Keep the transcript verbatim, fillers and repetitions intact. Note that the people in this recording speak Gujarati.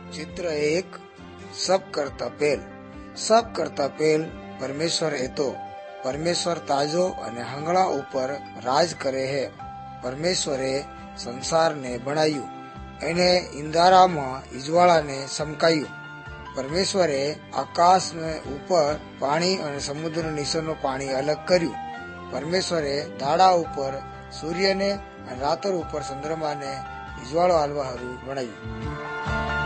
ચિત્ર એક સબ કરતા પહેલ. સબ કરતા પહેલ પરમેશ્વર એ તો પરમેશ્વર તાજો અને હંગળા ઉપર રાજ કરે હે. પરમેશ્વરે સંસારને બનાવ્યું, એને ઇંધારામાં ઇજવાળાને સમકાયું. પરમેશ્વરે આકાશ ઉપર પાણી અને સમુદ્ર નીચેનું પાણી અલગ કર્યું. પરમેશ્વરે દાડા ઉપર સૂર્યને અને રાતર ઉપર ચંદ્રમાને ઇજવાળો હાલવા હારું બનાવ્યું.